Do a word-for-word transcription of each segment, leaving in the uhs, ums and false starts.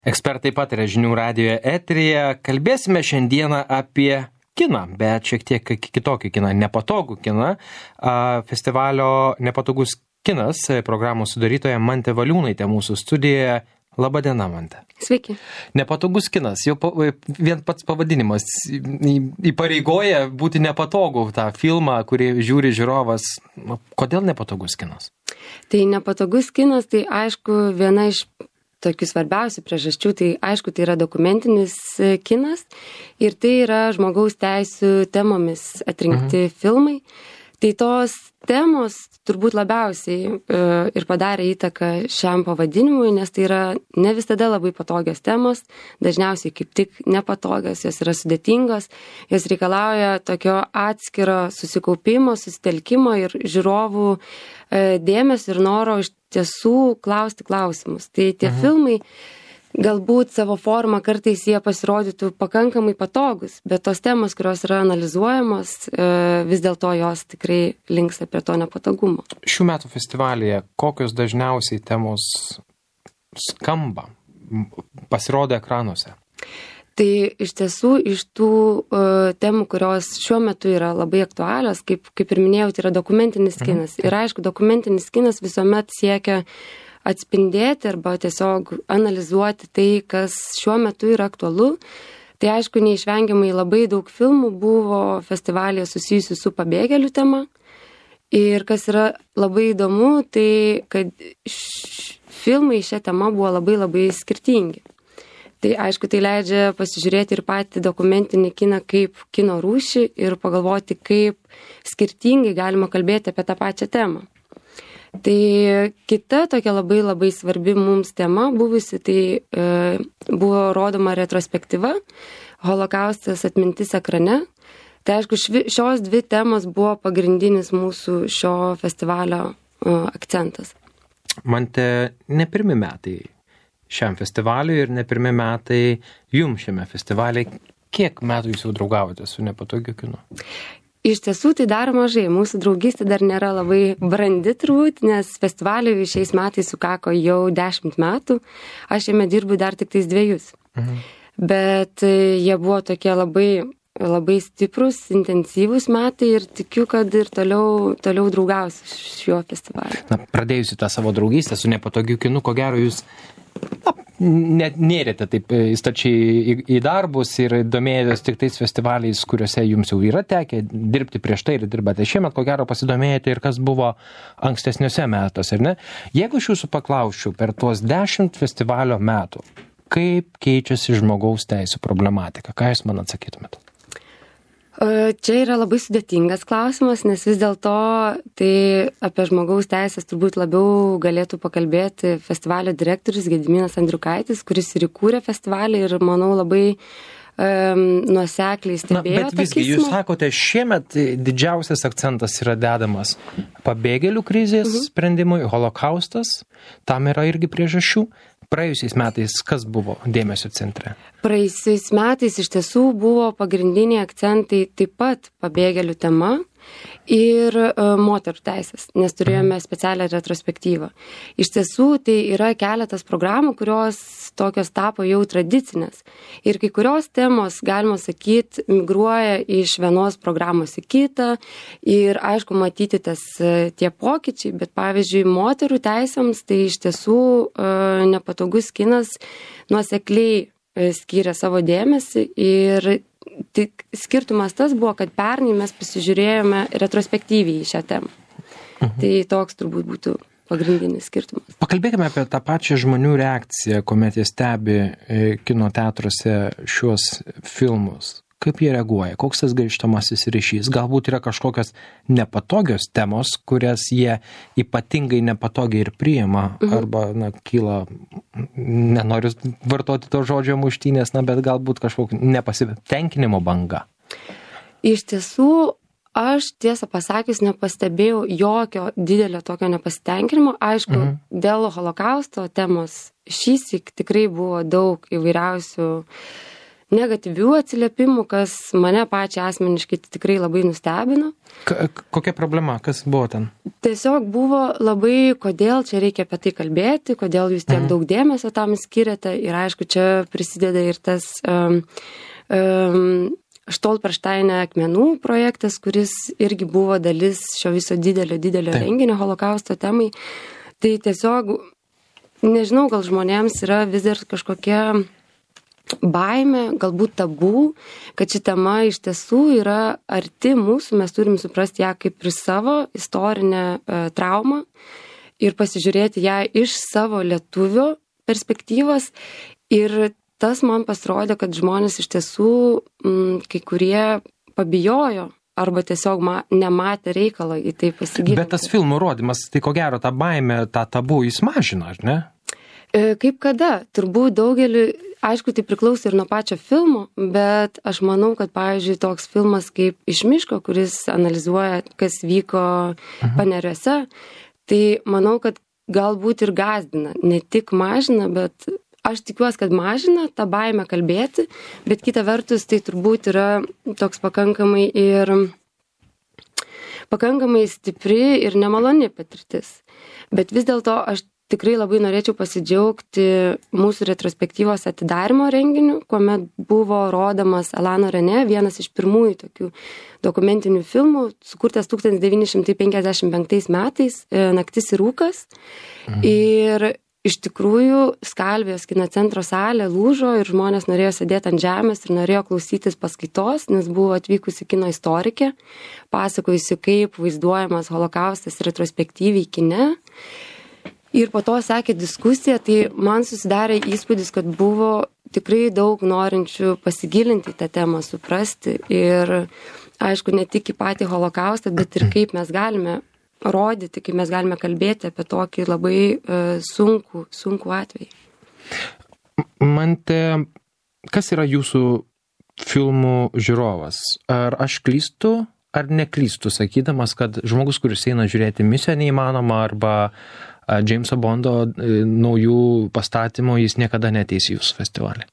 Ekspertai pataria žinių radijo eteryje. Kalbėsime šiandieną apie kiną, bet šiek tiek kitokį kiną, nepatogų kiną. Festivalio Nepatogus kinas programos sudarytoja Mantė Valiūnaitė mūsų studijoje. Labadiena, Mantė. Sveiki. Nepatogus kinas, jau vien pats pavadinimas įpareigoja būti nepatogu tą filmą, kurį žiūri žiūrovas. Kodėl nepatogus kinas? Tai nepatogus kinas, tai aišku, viena iš tokių svarbiausių priežasčių, tai aišku, tai yra dokumentinis kinas ir tai yra žmogaus teisių temomis atrinkti mhm. filmai. Tai tos temos turbūt labiausiai e, ir padarė įtaką šiam pavadinimui, nes tai yra ne visada labai patogios temos, dažniausiai kaip tik nepatogios, jos yra sudėtingos, jos reikalauja tokio atskiro susikaupimo, susitelkimo ir žiūrovų e, dėmesio ir noro iš tiesų klausti klausimus. Tai tie mhm. filmai galbūt savo formą kartais jie pasirodytų pakankamai patogus, bet tos temos, kurios yra analizuojamos, vis dėlto jos tikrai linksta prie to nepatogumo. Šių metų festivalyje kokios dažniausiai temos skamba, pasirodo ekranuose? Tai iš tiesų iš tų uh, temų, kurios šiuo metu yra labai aktualios, kaip, kaip ir minėjau, tai yra dokumentinis kinas. Mhm. Ir aišku, dokumentinis kinas visuomet siekia atspindėti arba tiesiog analizuoti tai, kas šiuo metu yra aktualu. Tai aišku, neišvengiamai labai daug filmų buvo festivalyje susijusių su pabėgėlių tema. Ir kas yra labai įdomu, tai kad š... filmai šią temą buvo labai labai skirtingi. Tai aišku, tai leidžia pasižiūrėti ir patį dokumentinį kiną kaip kino rūšį ir pagalvoti, kaip skirtingai galima kalbėti apie tą pačią temą. Tai kita tokia labai labai svarbi mums tema buvusi, tai e, buvo rodoma retrospektyva Holokaustas atmintis ekrane. Tai aišku, švi, šios dvi temos buvo pagrindinis mūsų šio festivalio e, akcentas. Mantė, ne pirmi metai šiam festivaliui ir ne pirmi metai jums šiame festivalyje. Kiek metų jūs jau draugavote su nepatogiu kinu? Iš tiesų tai dar mažai. Mūsų draugystė dar nėra labai brandi turbūt, nes festivaliui šiais metais sukako jau dešimt metų. Aš jame dirbu dar tik tais dviejus. Mhm. Bet jie buvo tokie labai, labai stiprus, intensyvus metai ir tikiu, kad ir toliau, toliau draugausiu šiuo festivaliu. Na, pradėjusi tą savo draugystę su nepatogiu kinu, ko gero jūs na, net nėrėte taip įstačiai į, į darbus ir domėjotės tik tais festivaliais, kuriuose jums jau yra tekę dirbti prieš tai ir dirbate šiemet, ko gero pasidomėjote ir kas buvo ankstesniuose metuose, ar ne? Jeigu aš jūsų paklausčiau per tuos dešimt festivalio metų, kaip keičiasi žmogaus teisų problematika, ką jūs man atsakytumėte? Čia yra labai sudėtingas klausimas, nes vis dėlto tai apie žmogaus teisės turbūt labiau galėtų pakalbėti festivalio direktorius Gediminas Andriukaitis, kuris ir įkūrė festivalį ir, manau, labai um, nuosekliai stebėjo. Na, bet visgi, jūs sakote, šiemet didžiausias akcentas yra dedamas pabėgėlių krizės mhm. sprendimui, holokaustas, tam yra irgi priežasčių. Praėjusiais metais kas buvo dėmesio centre? Praėjusiais metais iš tiesų buvo pagrindiniai akcentai taip pat pabėgėlių tema ir e, moterų teisės, nes turėjome specialią retrospektyvą. Iš tiesų tai yra keletas programų, kurios tokios tapo jau tradicinės. Ir kai kurios temos, galima sakyti, migruoja iš vienos programos į kitą ir aišku matyti tas tie pokyčiai, bet pavyzdžiui moterų teisėms tai iš tiesų e, nepatogus kinas nuosekliai e, skyrė savo dėmesį ir tik skirtumas tas buvo, kad pernai mes pasižiūrėjome retrospektyviai į šią temą. Mhm. Tai toks turbūt būtų pagrindinis skirtumas. Pakalbėkime apie tą pačią žmonių reakciją, kuomet jie stebi kino teatruose šiuos filmus. Kaip jie reaguoja? Koks tas grįžtamasis ryšys? Galbūt yra kažkokios nepatogios temos, kurias jie ypatingai nepatogiai ir priima, mhm. arba na, kyla, nenoriu vartoti to žodžio muštynės, na, bet galbūt kažkokio nepasitenkinimo banga. Iš tiesų, aš tiesą pasakius nepastebėjau jokio didelio tokio nepasitenkinimo. Aišku, mhm. dėl holokausto temos šįsyk tikrai buvo daug įvairiausių negatyvių atsiliepimų, kas mane pačią asmeniškai tikrai labai nustebino. K- kokia problema? Kas buvo ten? Tiesiog buvo labai, kodėl čia reikia apie tai kalbėti, kodėl jūs tiek daug dėmesio tam skiriate. Ir aišku, čia prisideda ir tas um, um, Štolperštaine akmenų projektas, kuris irgi buvo dalis šio viso didelio, didelio Taip. renginio holokausto temai. Tai tiesiog, nežinau, gal žmonėms yra vis dar kažkokia baimė, galbūt tabų, kad ši tema iš tiesų yra arti mūsų, mes turim suprasti ją kaip ir savo istorinę e, traumą ir pasižiūrėti ją iš savo lietuvio perspektyvos. Ir tas man pasirodė, kad žmonės iš tiesų m, kai kurie pabijojo arba tiesiog ma, nematė reikalo į tai pasigilinti. Bet tas filmų rodymas, tai ko gero tą baimę, tą tabų jis mažina, ar ne? E, kaip kada? Turbūt daugeliu, aišku, tai priklauso ir nuo pačio filmo, bet aš manau, kad, pavyzdžiui, toks filmas kaip Iš miško, kuris analizuoja, kas vyko mhm. Paneriuose, tai manau, kad galbūt ir gąsdina, ne tik mažina, bet aš tikiuosi, kad mažina tą baimę kalbėti, bet kita vertus tai turbūt yra toks pakankamai ir pakankamai stipri ir nemaloni patirtis. Bet vis dėlto aš tikrai labai norėčiau pasidžiaugti mūsų retrospektyvos atidarimo renginiu, kuomet buvo rodomas Elano Rene, vienas iš pirmųjų tokių dokumentinių filmų, sukurtas tūkstantis devyni šimtai penkiasdešimt penktais metais, Naktis ir rūkas. Mhm. Ir iš tikrųjų, Skalvijos kino centro salė lūžo ir žmonės norėjo sėdėti ant žemės ir norėjo klausytis paskaitos, nes buvo atvykusi kino istorikė, pasakojusi, kaip vaizduojamas holokaustas retrospektyviai kine. Ir po to sekė diskusija, tai man susidarė įspūdis, kad buvo tikrai daug norinčių pasigilinti tą temą, suprasti. Ir aišku, ne tik į patį holokaustą, bet ir kaip mes galime rodyti, kaip mes galime kalbėti apie tokį labai uh, sunkų, sunkų atvejį. Mante, kas yra jūsų filmų žiūrovas? Ar aš klystu, ar neklystu, sakydamas, kad žmogus, kuris eina žiūrėti Misiją neįmanoma arba Jameso Bondo naujų pastatymų, jis niekada neateis į jūsų festivalį?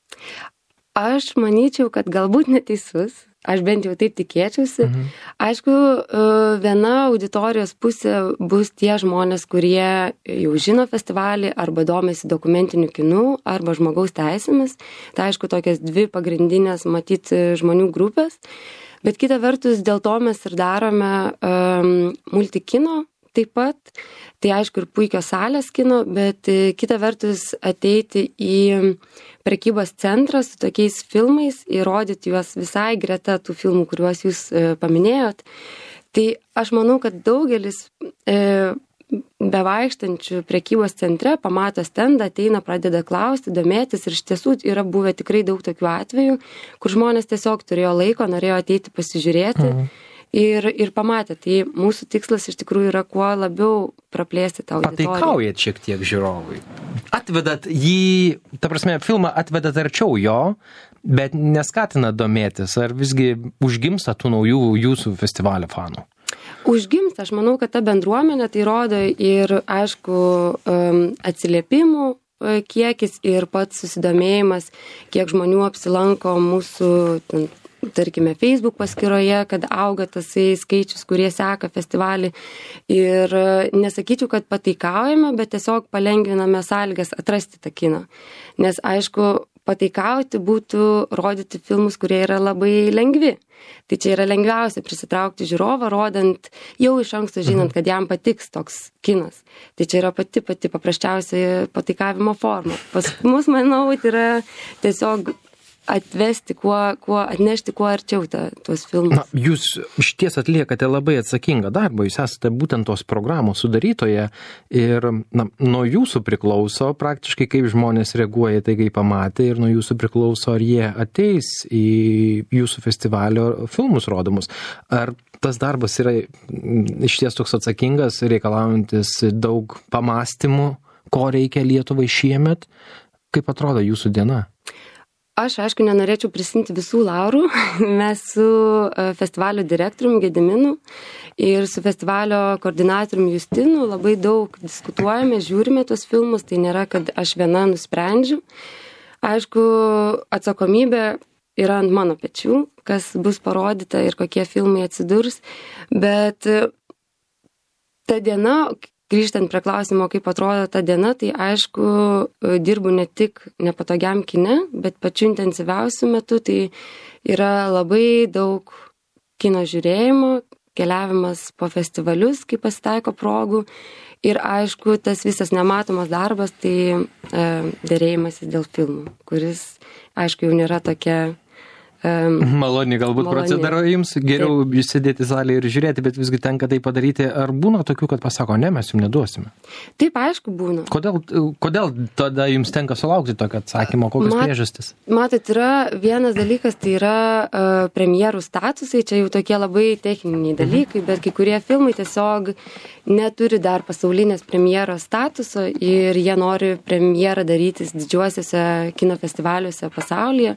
Aš manyčiau, kad galbūt neteisus. Aš bent jau taip tikėčiausi. Mhm. Aišku, viena auditorijos pusė bus tie žmonės, kurie jau žino festivalį arba domisi dokumentiniu kinu arba žmogaus teisėmis. Tai aišku, tokias dvi pagrindinės matyti žmonių grupės. Bet kita vertus, dėl to mes ir darome um, multikino taip pat. Tai aišku ir puikios salės kino, bet kita vertus ateiti į prekybos centrą su tokiais filmais ir rodyti juos visai greta tų filmų, kuriuos jūs e, paminėjot. Tai aš manau, kad daugelis e, bevaikštančių prekybos centre pamato stendą, ateina, pradeda klausti, domėtis ir iš tiesų yra buvę tikrai daug tokių atvejų, kur žmonės tiesiog turėjo laiko, norėjo ateiti pasižiūrėti. Mhm. Ir, ir pamatė, tai mūsų tikslas iš tikrųjų yra kuo labiau praplėsti tą auditoriją. Pataikaujat šiek tiek žiūrovui. Atvedat jį, ta prasme, filmą atvedat arčiau jo, bet neskatina domėtis, ar visgi užgimsta tų naujų jūsų festivalio fanų? Užgimsta, aš manau, kad ta bendruomenė tai rodo ir, aišku, atsiliepimų kiekis ir pats susidomėjimas, kiek žmonių apsilanko mūsų ten, tarkime, Facebook paskyroje, kad auga tasai skaičius, kurie seka festivalį. Ir nesakyčiau, kad pataikaujame, bet tiesiog palengviname sąlygas atrasti tą kiną. Nes, aišku, pataikauti būtų rodyti filmus, kurie yra labai lengvi. Tai čia yra lengviausia prisitraukti žiūrovą, rodant jau iš anksto žinant, kad jam patiks toks kinas. Tai čia yra pati pati paprasčiausia pataikavimo forma. Pas mus, manau, tai yra tiesiog atvesti, kuo, kuo, atnešti kuo arčiau ta, tuos filmus. Na, jūs išties atliekate labai atsakingą darbą, jūs esate būtent tos programos sudarytoje ir na, nuo jūsų priklauso praktiškai, kaip žmonės reaguoja tai, kai pamatė, ir nuo jūsų priklauso, ar jie ateis į jūsų festivalio filmus rodomus. Ar tas darbas yra išties toks atsakingas, reikalaujantis daug pamastymų, ko reikia Lietuvai šiemet? Kaip atrodo jūsų diena? Aš, aišku, nenorėčiau prisimti visų laurų. Mes su festivalio direktoriumi Gediminu ir su festivalio koordinatoriumi Justinu labai daug diskutuojame, žiūrime tuos filmus, tai nėra, kad aš viena nusprendžiu. Aišku, atsakomybė yra ant mano pečių, kas bus parodyta ir kokie filmai atsidurs, bet ta diena, grįžtant prie klausimo, kaip atrodo ta diena, tai aišku, dirbu ne tik nepatogiam kine, bet pačiu intensyviausiu metu, tai yra labai daug kino žiūrėjimo, keliavimas po festivalius, kai pasitaiko progų. Ir aišku, tas visas nematomas darbas, tai e, dėrėjimasis dėl filmų, kuris, aišku, jau nėra tokia... E, maloni galbūt maloni. Procedūra jums, geriau Taip. Sėdėti salėje ir žiūrėti, bet visgi tenka tai padaryti. Ar būna tokių, kad pasako, ne, mes jums neduosime? Taip, aišku, būna. Kodėl, kodėl tada jums tenka sulaukti tokio atsakymo, kokios Mat, priežastis? Matot, yra vienas dalykas, tai yra uh, premjerų statusai, čia jau tokie labai techniniai dalykai, mhm. bet kai kurie filmai tiesiog neturi dar pasaulinės premjeros statuso ir jie nori premjerą darytis didžiuosiuose kino festivaliuose pasaulyje.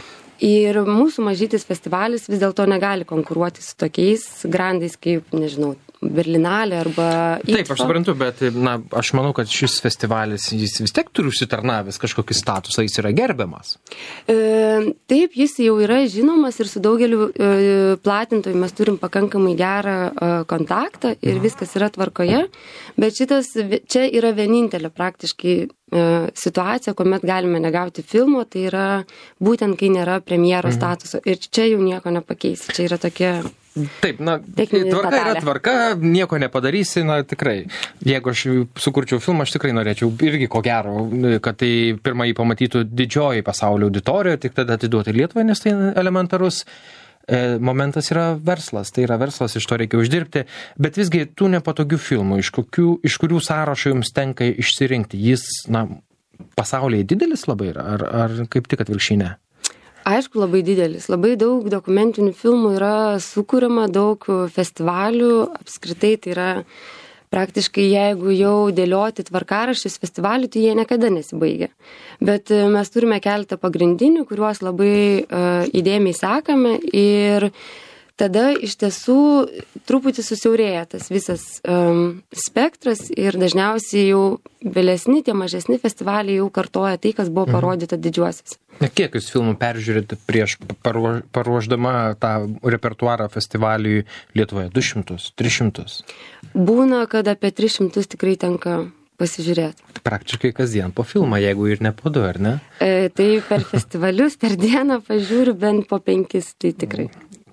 Ir mūsų mažytis festivalis vis dėlto negali konkuruoti su tokiais grandais kaip, nežinau, Berlinalė arba Itfa. Taip, aš suprantu, bet na, aš manau, kad šis festivalis, jis vis tiek turi užsitarnavęs kažkokį statusą, jis yra gerbiamas. E, taip, jis jau yra žinomas ir su daugeliu e, platintojų mes turim pakankamai gerą e, kontaktą ir mhm. viskas yra tvarkoje, bet šitas, čia yra vienintelė praktiškai e, situacija, kuomet galime negauti filmo, tai yra būtent, kai nėra premjero mhm. statuso. Ir čia jau nieko nepakeisi, čia yra tokia... Taip, na, tvarka yra tvarka, nieko nepadarysi, na, tikrai. Jeigu aš sukurčiau filmą, aš tikrai norėčiau irgi ko gero, kad tai pirmąjį pamatytų didžioji pasaulio auditorija, tik tada atiduoti Lietuvai, nes tai elementarus e, momentas yra verslas, tai yra verslas, iš to reikia uždirbti, bet visgi tų nepatogių filmų, iš, kokių, iš kurių sąrašo jums tenka išsirinkti, jis, na, pasaulyje didelis labai yra, ar, ar kaip tik atvirkščiai ne? Aišku, labai didelis. Labai daug dokumentinių filmų yra sukūriama, daug festivalių. Apskritai tai yra praktiškai, jeigu jau dėlioti tvarkaraščius festivalių, tai jie niekada nesibaigia. Bet mes turime keletą pagrindinių, kuriuos labai uh, įdėmiai sekame ir tada iš tiesų truputį susiaurėja tas visas um, spektras ir dažniausiai jau vėlesni, tie mažesni festivaliai jau kartoja tai, kas buvo parodyta didžiuosiuose. Kiek jūs filmų peržiūrėte prieš paruošdama tą repertuarą festivaliui Lietuvoje? du šimtus, tris šimtus? Būna, kad apie tris šimtus tikrai tenka pasižiūrėti. Praktiškai kasdien po filmą, jeigu ir ne po du, ar ne? E, tai per festivalius, per dieną pažiūriu bent po penkis, tai tikrai.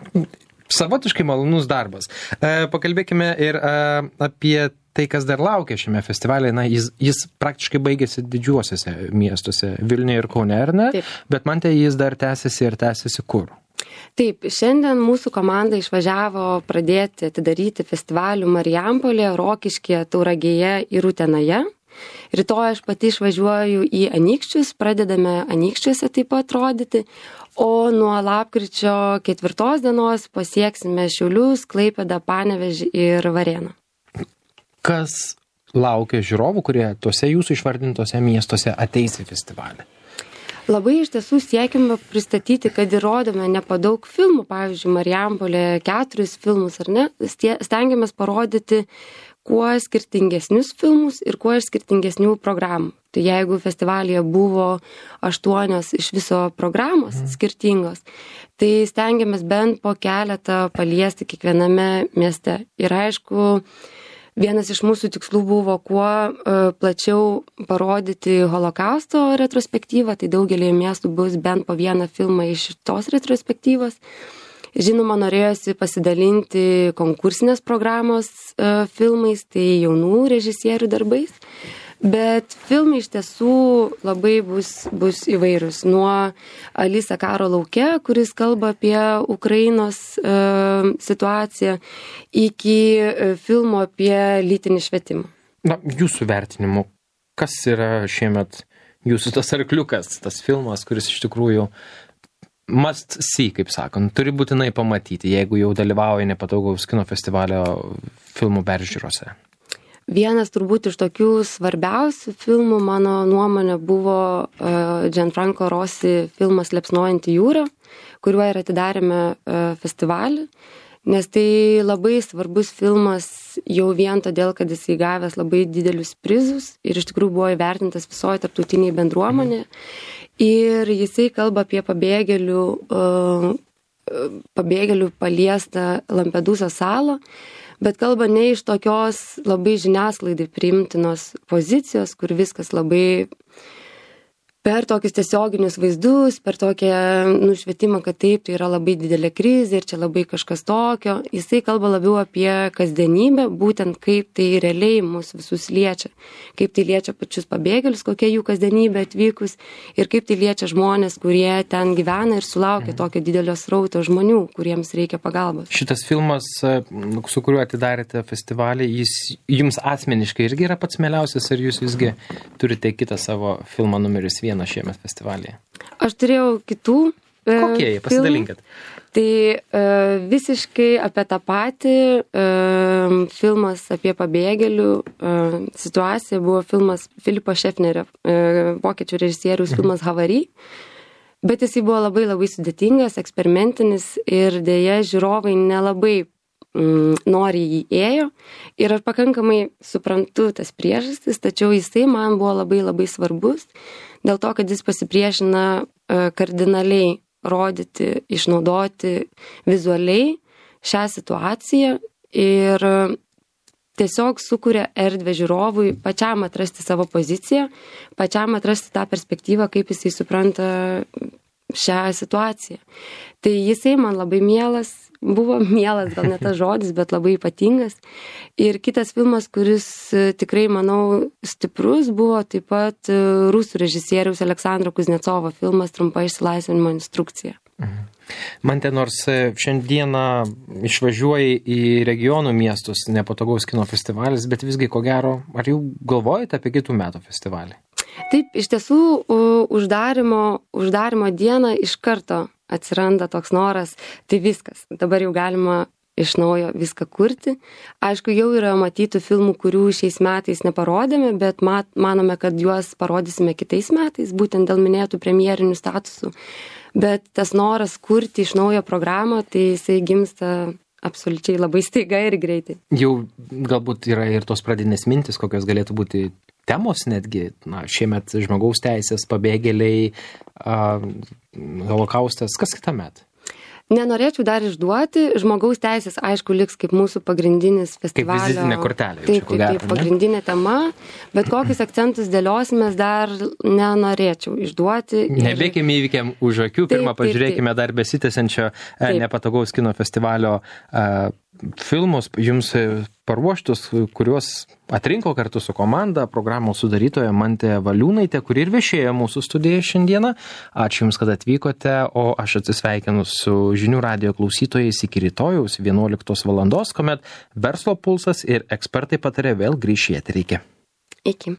Savotiškai malonus darbas. E, pakalbėkime ir e, apie tai, kas dar laukia šiame festivalyje. Na, jis, jis praktiškai baigėsi didžiuosiuose miestuose, Vilniuje ir Kaune, ar ne? Taip. Bet man tai jis dar tęsiasi ir tęsiasi kur? Taip, šiandien mūsų komanda išvažiavo pradėti atidaryti festivalių Marijampolėje, Rokiškyje, Tauragėje ir Utenoje. Rytoj aš pati išvažiuoju į Anykščius, pradedame Anykščiuose taip pat rodyti, o nuo lapkričio ketvirtos dienos pasieksime Šiaulius, Klaipėdą, Panevėžį ir Varėną. Kas laukia žiūrovų, kurie tuose jūsų išvardintose miestuose ateis į festivalį? Labai iš tiesų siekime pristatyti, kad ir rodome ne po daug filmų, pavyzdžiui, Marijampolėje keturis filmus, ar ne, stengiamės parodyti kuo skirtingesnius filmus ir kuo skirtingesnių programų. Tai jeigu festivalyje buvo aštuonios iš viso programos mm. skirtingos, tai stengiamės bent po keletą paliesti kiekviename mieste. Ir aišku, vienas iš mūsų tikslų buvo kuo uh, plačiau parodyti holokausto retrospektyvą, tai daugelį miestų bus bent po vieną filmą iš tos retrospektyvos. Žinoma, norėjosi pasidalinti konkursinės programos uh, filmais, tai jaunų režisierių darbais, bet filmai iš tiesų labai bus, bus įvairius. Nuo Alisa karo lauke, kuris kalba apie Ukrainos uh, situaciją, iki uh, filmo apie lytinį švietimą. Na, jūsų vertinimu, kas yra šiemet jūsų tas arkliukas, tas filmas, kuris iš tikrųjų must see, kaip sakant, turi būtinai pamatyti, jeigu jau dalyvauja nepatogaus kino festivalio filmų peržiūrose? Vienas turbūt iš tokių svarbiausių filmų, mano nuomonė, buvo uh, Gianfranco Rossi filmas Liepsnojanti jūra, kuriuo ir atidarėme uh, festivalį, nes tai labai svarbus filmas jau vien todėl, kad jis įgavęs labai didelius prizus ir iš tikrųjų buvo įvertintas visoje tarptautinėje bendruomenėje. Ir jisai kalba apie pabėgėlių, pabėgėlių paliestą Lampedūzos salą, bet kalba ne iš tokios labai žiniasklaidai priimtinos pozicijos, kur viskas labai per tokius tiesioginius vaizdus, per tokią nušvietimą, kad taip, tai yra labai didelė krizė ir čia labai kažkas tokio. Jisai kalba labiau apie kasdienybę, būtent kaip tai realiai mus visus liečia. Kaip tai liečia pačius pabėgėlius, kokia jų kasdienybė atvykus ir kaip tai liečia žmonės, kurie ten gyvena ir sulaukia tokio didelio srauto žmonių, kuriems reikia pagalbos. Šitas filmas, su kuriuo atidarėte festivalį, jis jums asmeniškai irgi yra pats mieliausias, ar jūs visgi turite kitą savo filmą numeris vieną šiemet festivalyje? Aš turėjau kitų e, Kokie jie? Pasidalinkit. Tai e, visiškai apie tą patį e, filmas apie pabėgėlių e, situaciją buvo filmas Filipo Šefnerio, e, vokiečių režisieriaus filmas Havary, bet jisai buvo labai labai sudėtingas, eksperimentinis ir dėja žiūrovai nelabai mm, nori jį ėjo ir aš pakankamai suprantu tas priežastis, tačiau jisai man buvo labai labai svarbus dėl to, kad jis pasipriešina e, kardinaliai rodyti, išnaudoti vizualiai šią situaciją ir tiesiog sukuria erdvę žiūrovui pačiam atrasti savo poziciją, pačiam atrasti tą perspektyvą, kaip jisai supranta šią situaciją. Tai jisai man labai mielas, buvo mielas, gal ne tas žodis, bet labai ypatingas. Ir kitas filmas, kuris tikrai, manau, stiprus, buvo taip pat rusų režisieriaus Aleksandro Kuznecovo filmas Trumpa išsilaisvinimo instrukcija. Mhm. Man ten nors šiandieną išvažiuoji į regionų miestus, nepatogaus kino festivalis, bet visgi ko gero, ar jau galvojate apie kitų metų festivalį? Taip, iš tiesų uždarimo, uždarimo dieną iš karto atsiranda toks noras, tai viskas, dabar jau galima iš naujo viską kurti. Aišku, jau yra matytų filmų, kurių šiais metais neparodėme, bet mat, manome, kad juos parodysime kitais metais, būtent dėl minėtų premjerinių statusų. Bet tas noras kurti iš naujo programą, tai jisai gimsta absoliučiai labai staiga ir greitai. Jau galbūt yra ir tos pradinės mintis, kokios galėtų būti temos netgi, na, šiemet žmogaus teisės, pabėgėliai, uh, holokaustas, kas kitąmet? Nenorėčiau dar išduoti, žmogaus teisės, aišku, liks kaip mūsų pagrindinis festivalio. Kaip vizitinė kortelė. Taip, taip, taip, pagrindinė tema, bet kokius akcentus dėliosimės dar nenorėčiau išduoti. Ir... Nebėkime įvykiam už akių, taip, pirmą pažiūrėkime taip, taip. dar besitęsiančio nepatogaus kino festivalio uh, filmus, jums paruoštus, kuriuos atrinko kartu su komanda programos sudarytoja Mantė Valiūnaitė, kuri ir viešėjo mūsų studijoje šiandieną. Ačiū Jums, kad atvykote, o aš atsisveikinu su Žinių radijo klausytojais iki rytojaus vienuoliktos valandos, kuomet Verslo pulsas ir ekspertai patarė vėl grįš į eterį. Iki.